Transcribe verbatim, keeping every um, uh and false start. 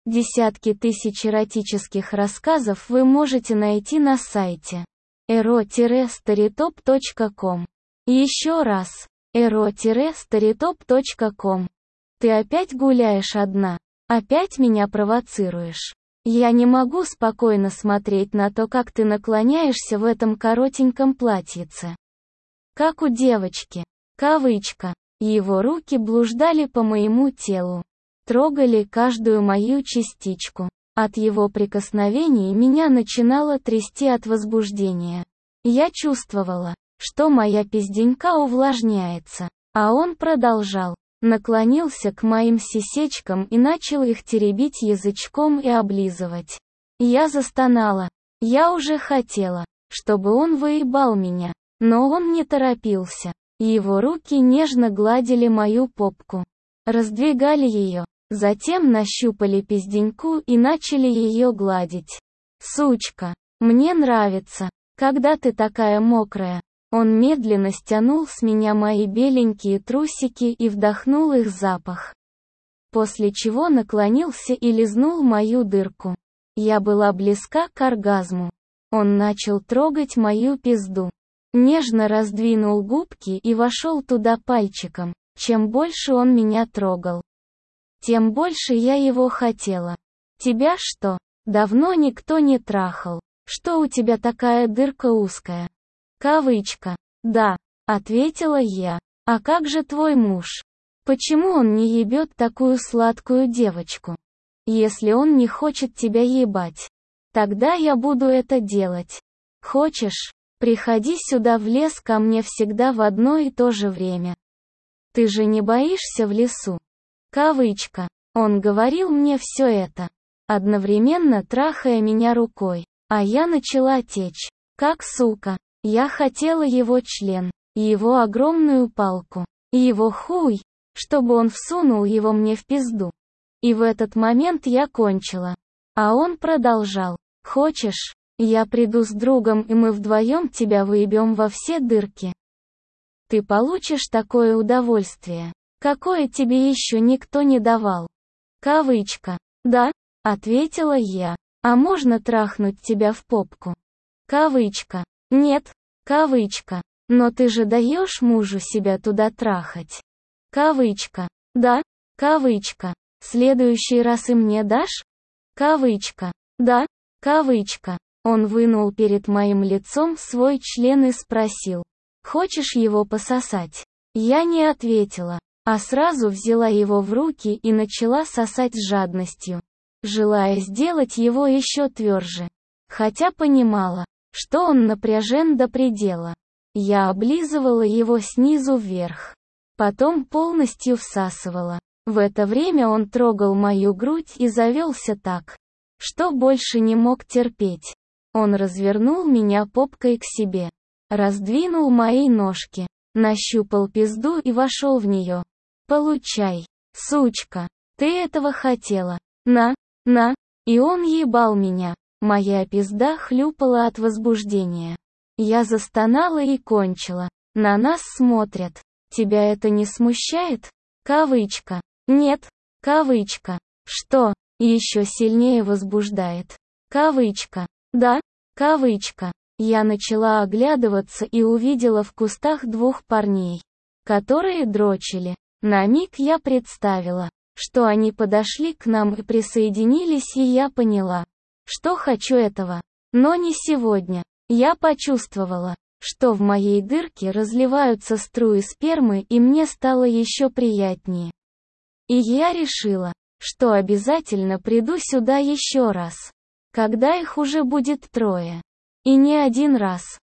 Десятки тысяч эротических рассказов вы можете найти на сайте эро старитоп точка ком. Еще раз, эро старитоп точка ком. Ты опять гуляешь одна? Опять меня провоцируешь? Я не могу спокойно смотреть на то, как ты наклоняешься в этом коротеньком платьице. Как у девочки. Кавычка. Его руки блуждали по моему телу. Трогали каждую мою частичку. От его прикосновений меня начинало трясти от возбуждения. Я чувствовала, что моя пизденька увлажняется. А он продолжал. Наклонился к моим сисечкам и начал их теребить язычком и облизывать. Я застонала. Я уже хотела, чтобы он выебал меня. Но он не торопился. Его руки нежно гладили мою попку. Раздвигали ее. Затем нащупали пизденьку и начали ее гладить. Сучка, мне нравится, когда ты такая мокрая. Он медленно стянул с меня мои беленькие трусики и вдохнул их запах. После чего наклонился и лизнул мою дырку. Я была близка к оргазму. Он начал трогать мою пизду. Нежно раздвинул губки и вошел туда пальчиком. Чем больше он меня трогал, тем больше я его хотела. Тебя что, давно никто не трахал? Что у тебя такая дырка узкая? Кавычка. Да, ответила я. А как же твой муж? Почему он не ебет такую сладкую девочку? Если он не хочет тебя ебать, тогда я буду это делать. Хочешь, приходи сюда в лес ко мне всегда в одно и то же время. Ты же не боишься в лесу? Кавычка. Он говорил мне все это, одновременно трахая меня рукой, а я начала течь, как сука. Я хотела его член, его огромную палку, и его хуй, чтобы он всунул его мне в пизду. И в этот момент я кончила. А он продолжал. Хочешь, я приду с другом и мы вдвоем тебя выебем во все дырки? Ты получишь такое удовольствие, какое тебе еще никто не давал. Кавычка. Да, ответила я. А можно трахнуть тебя в попку? Кавычка. Нет. Кавычка. Но ты же даешь мужу себя туда трахать? Кавычка. Да. Кавычка. Следующий раз и мне дашь? Кавычка. Да. Кавычка. Он вынул перед моим лицом свой член и спросил. Хочешь его пососать? Я не ответила, а сразу взяла его в руки и начала сосать с жадностью, желая сделать его еще тверже. Хотя понимала, что он напряжен до предела. Я облизывала его снизу вверх. Потом полностью всасывала. В это время он трогал мою грудь и завелся так, что больше не мог терпеть. Он развернул меня попкой к себе. Раздвинул мои ножки. Нащупал пизду и вошел в нее. Получай, сучка. Ты этого хотела. На, на. И он ебал меня. Моя пизда хлюпала от возбуждения. Я застонала и кончила. На нас смотрят. Тебя это не смущает? Кавычка. Нет. Кавычка. Что? Еще сильнее возбуждает. Кавычка. Да. Кавычка. Я начала оглядываться и увидела в кустах двух парней, которые дрочили. На миг я представила, что они подошли к нам и присоединились, и я поняла, что хочу этого. Но не сегодня. Я почувствовала, что в моей дырке разливаются струи спермы, и мне стало еще приятнее. И я решила, что обязательно приду сюда еще раз, когда их уже будет трое. И не один раз.